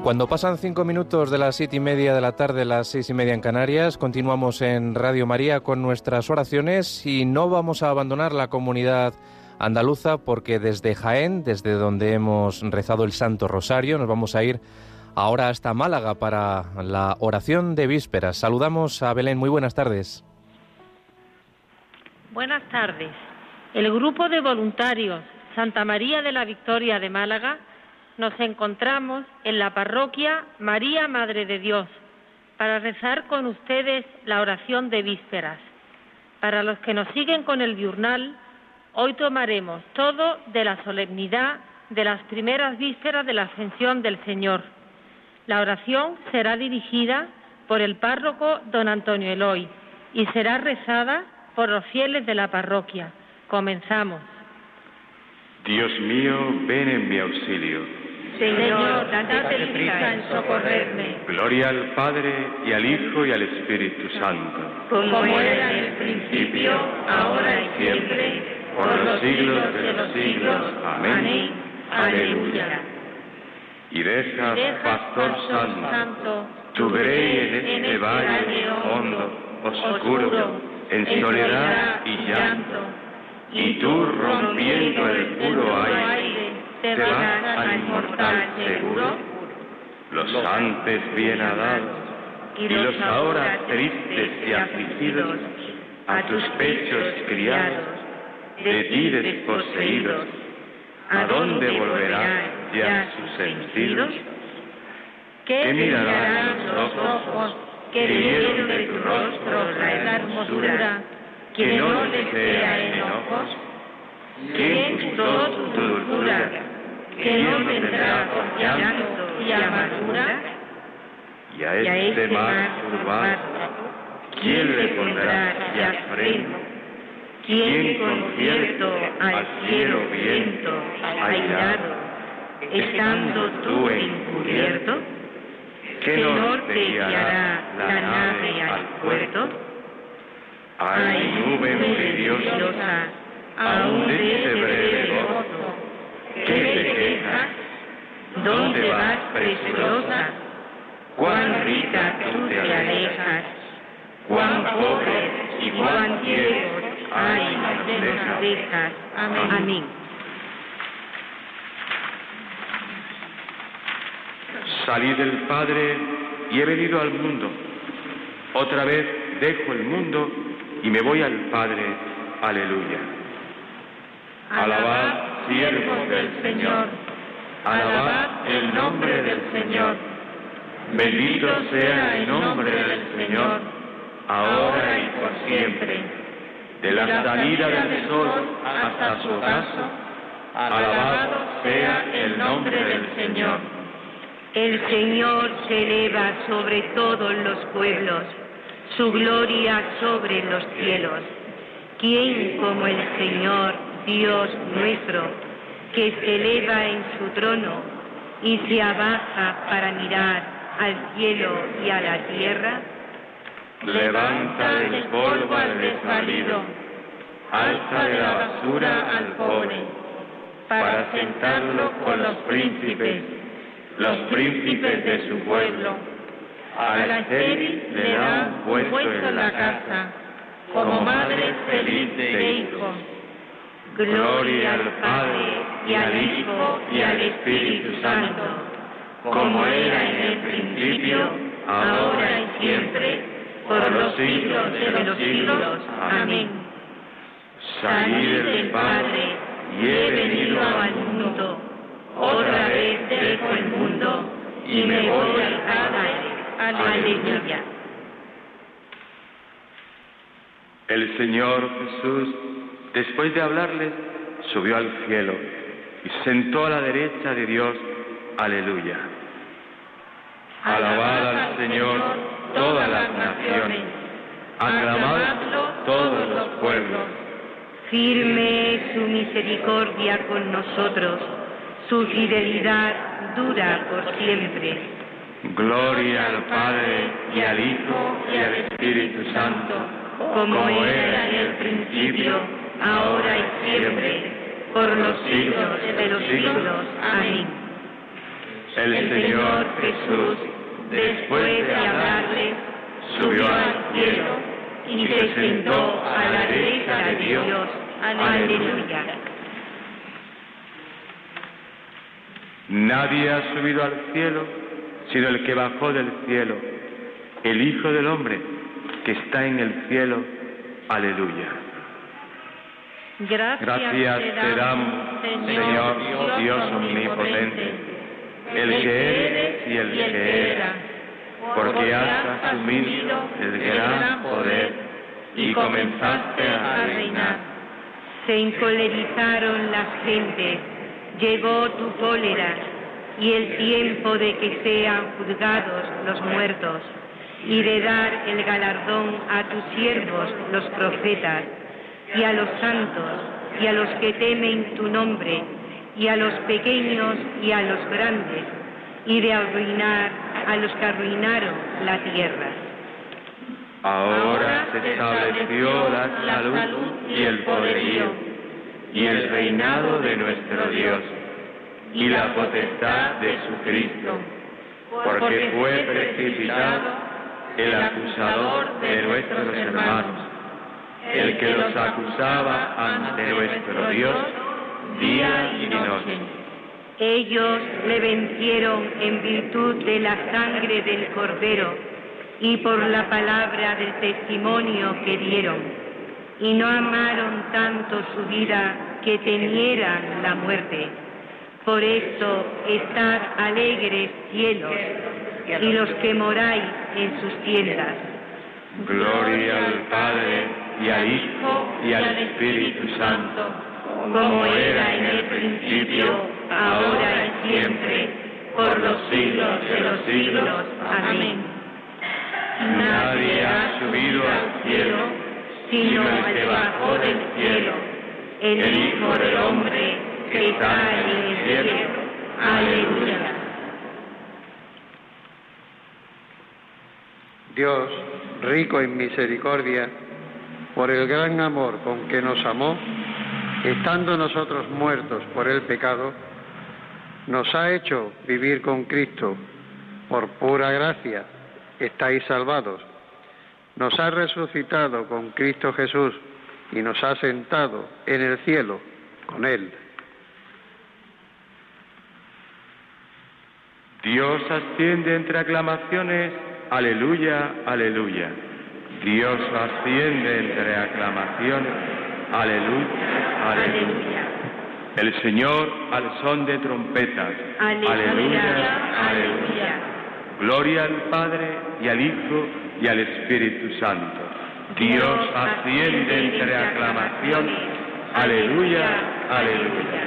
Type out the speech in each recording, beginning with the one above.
Cuando pasan 5 minutos de las 7:30 de la tarde, las 6:30 en Canarias, continuamos en Radio María con nuestras oraciones y no vamos a abandonar la comunidad andaluza porque desde Jaén, desde donde hemos rezado el Santo Rosario, nos vamos a ir ahora hasta Málaga para la oración de vísperas. Saludamos a Belén. Muy buenas tardes. Buenas tardes. El grupo de voluntarios Santa María de la Victoria de Málaga nos encontramos en la parroquia María Madre de Dios para rezar con ustedes la oración de vísperas. Para los que nos siguen con el diurnal, hoy tomaremos todo de la solemnidad de las primeras vísperas de la Ascensión del Señor. La oración será dirigida por el párroco don Antonio Eloy y será rezada por los fieles de la parroquia. Comenzamos. Dios mío, ven en mi auxilio. Señor, date prisa en socorrerme. Gloria al Padre, y al Hijo, y al Espíritu Santo. Como era en el principio, ahora y siempre, por los siglos de los siglos. Amén. Aleluya. Y deja, Pastor Santo, tu grey en este valle hondo, oscuro, en soledad y llanto, y tú, rompiendo el puro aire, te vas al inmortal seguro. Los antes bien dados y los ahora tristes y afligidos, a tus pechos criados, de ti desposeídos, ¿a dónde volverán ya sus sentidos? ¿Qué mirarán los ojos que vieron de tu rostro la hermosura, que no desea enojos? ¿Quién gustó tu dulzura, que no vendrá con llanto y amargura? Y a este mar turbado, ¿quién le pondrá ya freno? ¿Quién concierto al cielo viento airado, estando tú encubierto? ¿Qué norte guiará la nave al puerto? Ay, nube envidiosa, aún de ese breve gozo, ¿qué te quejas? ¿Dónde vas presurosa? ¿Cuán rica tú te alejas? ¿Cuán pobre y cuán ciegos ay nos dejas? Amén. Salí del Padre y he venido al mundo. Otra vez dejo el mundo y me voy al Padre. Aleluya. Alabad, siervos del Señor, alabad el nombre del Señor. Bendito sea el nombre del Señor, ahora y por siempre. De la salida del sol hasta su ocaso, alabado sea el nombre del Señor. El Señor se eleva sobre todos los pueblos, su gloria sobre los cielos. ¿Quién como el Señor, Dios nuestro, que se eleva en su trono y se abaja para mirar al cielo y a la tierra? Levanta del polvo al desvalido, alza de la basura al pobre, para sentarlo con los príncipes de su pueblo. Al estéril le da un puesto en la casa, como madre feliz de hijos. Gloria al Padre, y al Hijo, y al Espíritu Santo, como era en el principio, ahora y siempre, por los siglos de los siglos. Amén. Salí del Padre, y he venido al mundo. Otra vez dejo el mundo, y me voy al Padre. Aleluya. El Señor Jesús, después de hablarles, subió al cielo y se sentó a la derecha de Dios. Aleluya. Alabad al Señor todas las naciones, aclamadlo todos los pueblos. Firme es su misericordia con nosotros, su fidelidad dura por siempre. Gloria al Padre, y al Hijo, y al Espíritu Santo, como era en el principio, ahora y siempre, por los siglos de los siglos. Amén. El Señor Jesús, después de hablarle, subió al cielo y se sentó a la derecha de Dios. Aleluya. Nadie ha subido al cielo sino el que bajó del cielo, el Hijo del Hombre que está en el cielo. Aleluya. Gracias te damos, Señor Dios omnipotente, el que eres y el que era, porque has asumido el gran poder y comenzaste a reinar. Se encolerizaron las gentes, llegó tu cólera y el tiempo de que sean juzgados los muertos y de dar el galardón a tus siervos los profetas y a los santos y a los que temen tu nombre y a los pequeños y a los grandes y de arruinar a los que arruinaron la tierra. Ahora se estableció la salud y el poderío y el reinado de nuestro Dios y la potestad de su Cristo, porque fue precipitado el acusador de nuestros hermanos, el que los acusaba ante nuestro Dios día y noche. Ellos le vencieron en virtud de la sangre del Cordero y por la palabra del testimonio que dieron, y no amaron tanto su vida que temieran la muerte. Por esto, estad alegres, cielos, y los que moráis en sus tiendas. Gloria al Padre, y al Hijo, y al Espíritu Santo, como era en el principio, ahora y siempre, por los siglos de los siglos. Amén. Nadie ha subido al cielo, sino el que bajó del cielo, el Hijo del Hombre que está en el cielo. Aleluya. Dios, rico en misericordia, por el gran amor con que nos amó, estando nosotros muertos por el pecado, nos ha hecho vivir con Cristo. Por pura gracia estáis salvados. Nos ha resucitado con Cristo Jesús y nos ha sentado en el cielo con Él. Dios asciende entre aclamaciones. Aleluya, aleluya. Dios asciende entre aclamaciones. Aleluya, aleluya. El Señor al son de trompetas. Aleluya, aleluya. Gloria al Padre, y al Hijo, y al Espíritu Santo. Dios asciende entre aclamaciones. Aleluya, aleluya.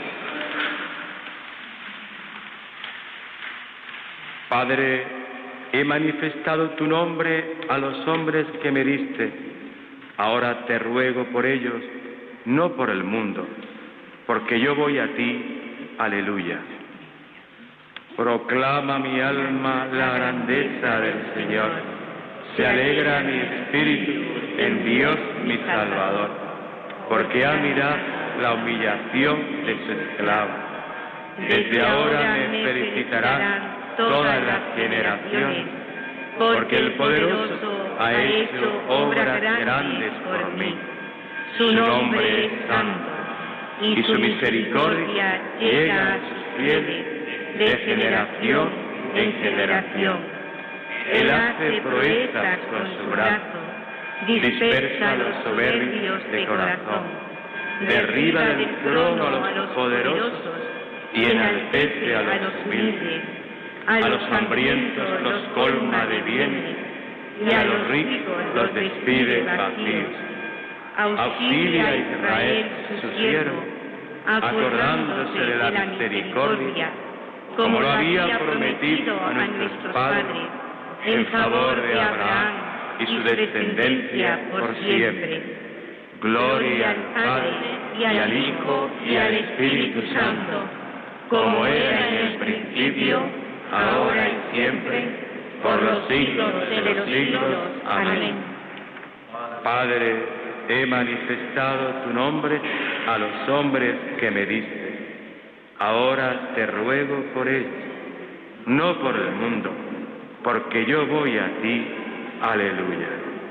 Padre, he manifestado tu nombre a los hombres que me diste. Ahora te ruego por ellos, no por el mundo, porque yo voy a ti. Aleluya. Proclama mi alma la grandeza del Señor. Se alegra mi espíritu en Dios mi Salvador, porque ha mirado la humillación de su esclavo. Desde ahora me felicitarán todas las generaciones, porque el Poderoso ha hecho obras grandes por mí. Su nombre es santo, y su misericordia llega a sus fieles de generación en generación. Él hace proezas con su brazo, dispersa a los soberbios de corazón, derriba del trono a los poderosos y enaltece a los humildes. A los hambrientos los colma de bienes y a los ricos los despide vacíos. Auxilia a Israel su siervo, acordándose de la misericordia, como lo había prometido a nuestros padres, en favor de Abraham y su descendencia por siempre. Gloria al Padre, y al Hijo, y al Espíritu Santo, como era en el principio, ahora y siempre, por los siglos de los siglos. Amén. Padre, he manifestado tu nombre a los hombres que me diste. Ahora te ruego por ellos, no por el mundo, porque yo voy a ti. Aleluya.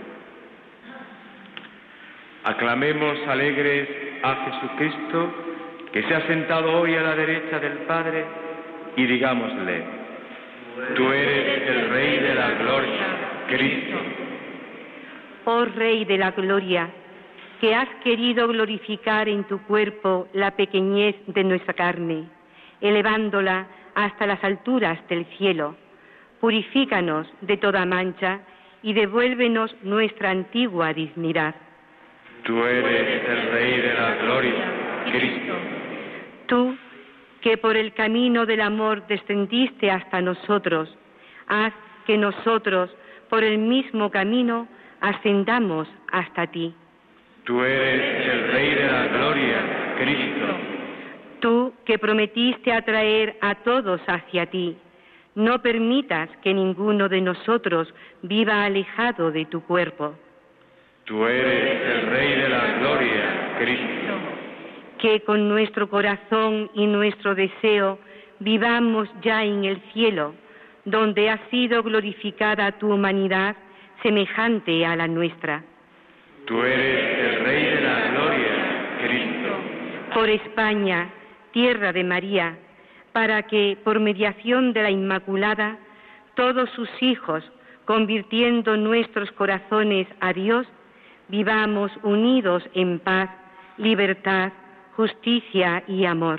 Aclamemos alegres a Jesucristo, que se ha sentado hoy a la derecha del Padre, y digámosle: tú eres el Rey de la gloria, Cristo. Oh Rey de la gloria, que has querido glorificar en tu cuerpo la pequeñez de nuestra carne, elevándola hasta las alturas del cielo, purifícanos de toda mancha y devuélvenos nuestra antigua dignidad. Tú eres el Rey de la gloria, Cristo. Tú, que por el camino del amor descendiste hasta nosotros, haz que nosotros, por el mismo camino, ascendamos hasta ti. Tú eres el Rey de la gloria, Cristo. Tú, que prometiste atraer a todos hacia ti, no permitas que ninguno de nosotros viva alejado de tu cuerpo. Tú eres el Rey de la gloria, Cristo. Que con nuestro corazón y nuestro deseo vivamos ya en el cielo, donde ha sido glorificada tu humanidad semejante a la nuestra. Tú eres el Rey de la gloria, Cristo. Por España, tierra de María, para que, por mediación de la Inmaculada, todos sus hijos, convirtiendo nuestros corazones a Dios, vivamos unidos en paz, libertad, justicia y amor.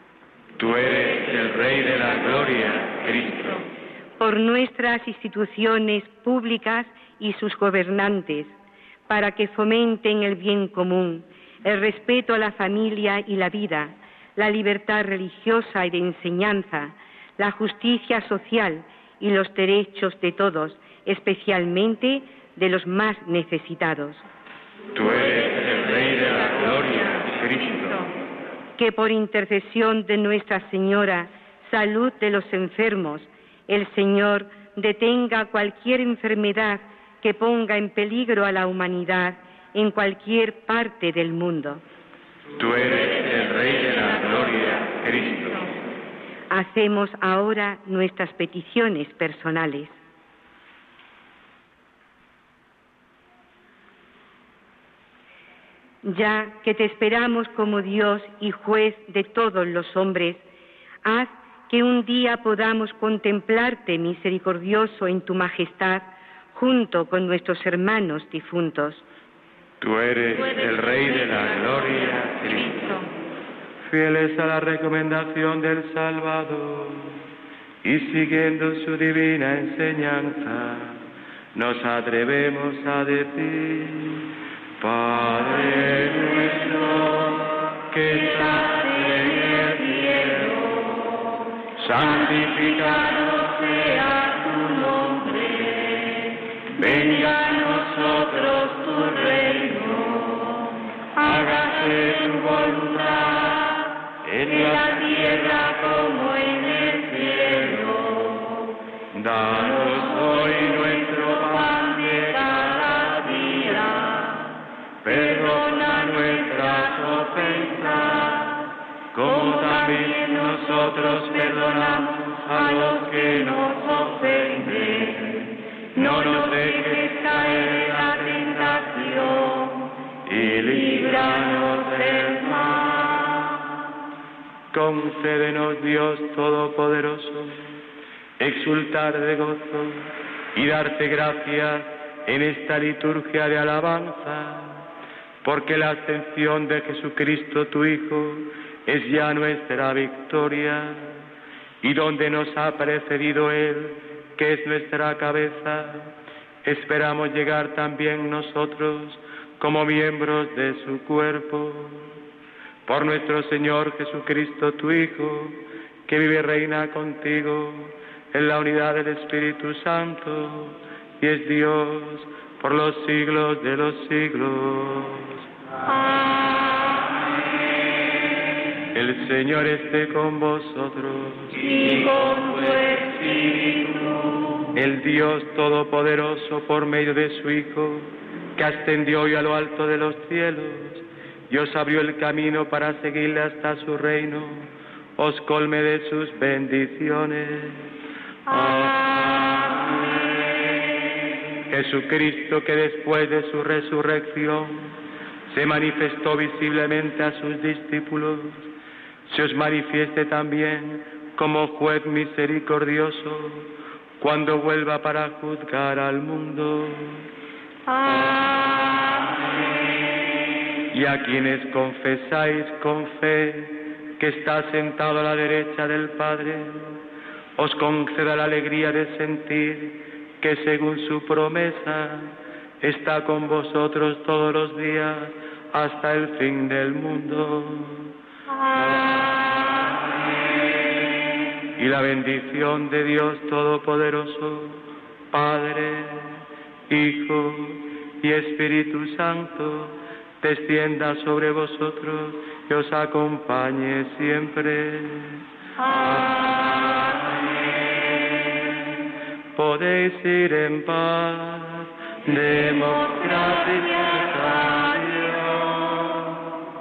Tú eres el Rey de la gloria, Cristo. Por nuestras instituciones públicas y sus gobernantes, para que fomenten el bien común, el respeto a la familia y la vida, la libertad religiosa y de enseñanza, la justicia social y los derechos de todos, especialmente de los más necesitados. Tú eres el Rey de la gloria, Cristo. Que por intercesión de Nuestra Señora, salud de los enfermos, el Señor detenga cualquier enfermedad que ponga en peligro a la humanidad en cualquier parte del mundo. Tú eres el Rey de la gloria, Cristo. Hacemos ahora nuestras peticiones personales. Ya que te esperamos como Dios y juez de todos los hombres, haz que un día podamos contemplarte misericordioso en tu majestad junto con nuestros hermanos difuntos. Tú eres el Rey de la gloria, Cristo. Fieles a la recomendación del Salvador y siguiendo su divina enseñanza, nos atrevemos a decir: Padre nuestro que estás en el cielo, santificado sea tu nombre, venga a nosotros tu reino, hágase tu voluntad en la tierra como en el cielo. Danos hoy nuestro pan de cada día, perdona nuestras ofensas, como también nosotros perdonamos a los que nos ofenden. No nos dejes caer en la tentación y líbranos del mal. Concédenos, Dios Todopoderoso, exultar de gozo y darte gracias en esta liturgia de alabanza, porque la ascensión de Jesucristo, tu Hijo, es ya nuestra victoria, y donde nos ha precedido Él, que es nuestra cabeza, esperamos llegar también nosotros como miembros de su cuerpo. Por nuestro Señor Jesucristo, tu Hijo, que vive y reina contigo en la unidad del Espíritu Santo, y es Dios por los siglos de los siglos. El Señor esté con vosotros. Y con tu espíritu. El Dios Todopoderoso, por medio de su Hijo, que ascendió hoy a lo alto de los cielos, y os abrió el camino para seguirle hasta su reino, os colme de sus bendiciones. Amén. Jesucristo, que después de su resurrección se manifestó visiblemente a sus discípulos, se os manifieste también como juez misericordioso cuando vuelva para juzgar al mundo. Amén. Y a quienes confesáis con fe que está sentado a la derecha del Padre, os conceda la alegría de sentir que según su promesa está con vosotros todos los días hasta el fin del mundo. Amén. Y la bendición de Dios Todopoderoso, Padre, Hijo y Espíritu Santo, descienda sobre vosotros y os acompañe siempre. Amén. Podéis ir en paz, demos gracias a Dios.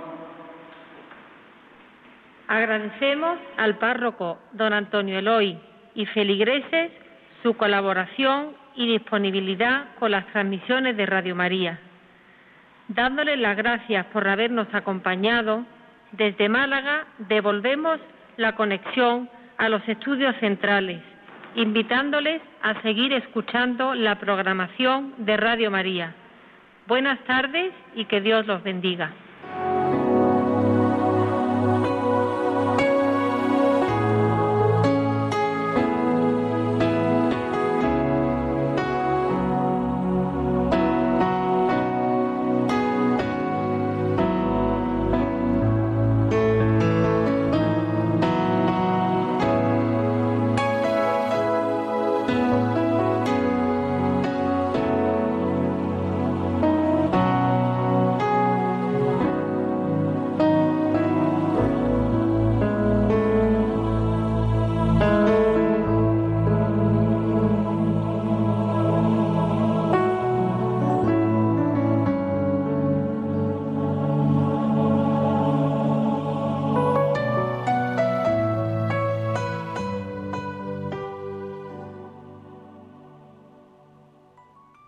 Agradecemos al párroco don Antonio Eloy y feligreses su colaboración y disponibilidad con las transmisiones de Radio María. Dándoles las gracias por habernos acompañado, desde Málaga devolvemos la conexión a los estudios centrales, invitándoles a seguir escuchando la programación de Radio María. Buenas tardes y que Dios los bendiga.